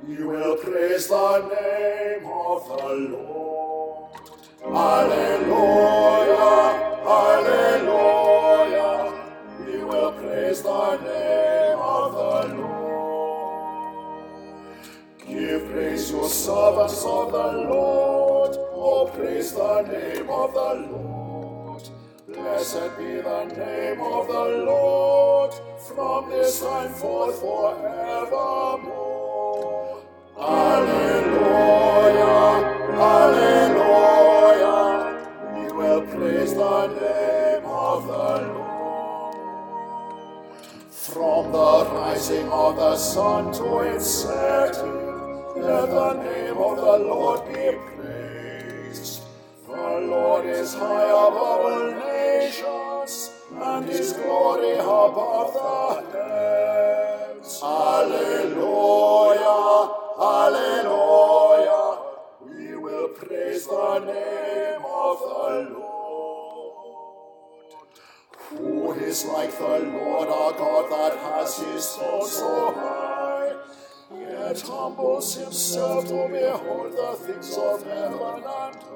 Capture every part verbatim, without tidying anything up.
we will praise the name of the Lord. Alleluia, alleluia, we will praise the name of the Lord. Give praise, you servants of the Lord, oh praise the name of the Lord. Blessed be the name of the Lord, from this time forth forevermore. Alleluia, alleluia, we will praise the name of the Lord. From the rising of the sun to its setting, let the name of the Lord be praised. The Lord is high above all nations, and his glory above the heavens. Alleluia, alleluia, we will praise the name of the Lord. Who is like the Lord our God that has his throne so high, yet humbles himself to behold the things of heaven and earth?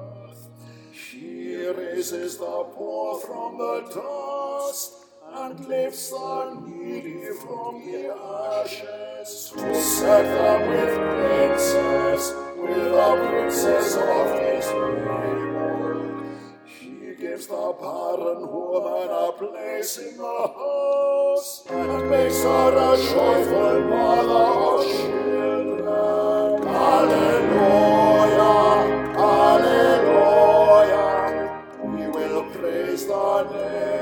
He raises the poor from the dust and lifts the needy from the ashes, to set them with princes, with the princes of his people. He gives the barren woman a place in the house, and makes her a joyful mother of children. Alleluia, alleluia, we will praise the name